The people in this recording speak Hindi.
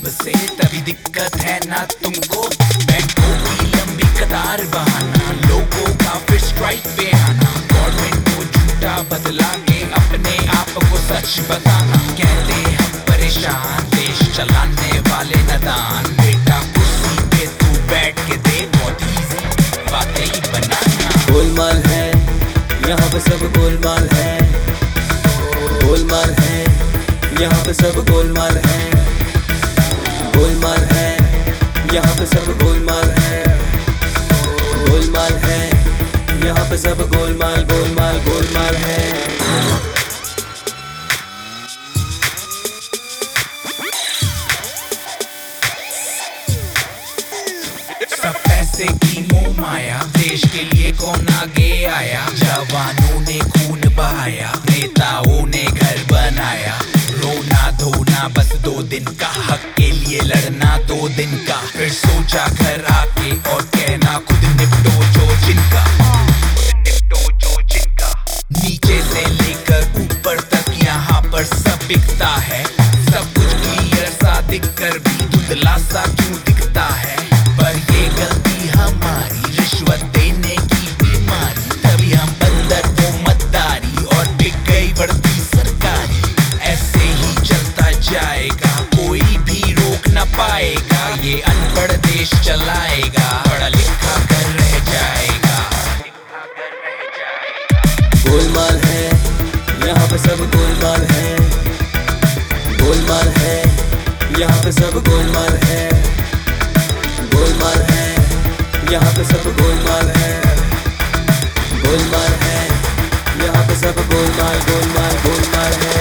जेब से तभी दिक्कत है ना तुमको। बैंकों की लंबी कतार बहाना, लोगों का फिर स्ट्राइक पे आना, गवर्नमेंट को झूठा बदला के अपने आप को सच बताना। कहते हम परेशान, देश चलाने वाले नादान। बेटा कुर्सी पे तू बैठ के दे, बहुत ईजी बातें ही बनाना। गोलमाल है यहाँ पे सब गोलमाल है, गोलमाल है यहाँ पे सब गोलमाल है, गोलमाल है यहाँ पे सब गोलमाल है, गोलमाल है यहाँ पे सब गोलमाल गोलमाल गोलमाल है। सब पैसे की मोह माया, देश के लिए कौन आगे आया। जवानों ने खून बहाया, नेताओं ने घर बनाया। रोना धोना बस 2 दिन का, हक के लिए लड़ना 2 दिन का। फिर सोचा घर आके और कहना खुद निपटो जो जिनका, निपटो जो जिनका। नीचे से लेकर ऊपर तक यहाँ पर सब बिकता है। सब कुछ क्लियर सा दिख कर भी धुंधला सा क्यों दिखता है। पर ये गलती हमारी, रिश्वत देने की बीमारी। तभी हम अंदर वो मतदारी और बिक गई बढ़ती सरकारी। ऐसे ही चलता जाएगा, कोई भी रोक न पाएगा। ये अनपढ़ देश चलाएगा, पढ़ा लिखा कर रह जाएगा। गोलमाल है यहाँ पे सब गोलमाल है, गोलमाल है यहाँ पे सब गोलमाल है, गोलमाल है यहाँ पे सब गोलमाल है, गोलमाल है यहाँ पे सब गोलमाल गोलमाल गोलमाल है।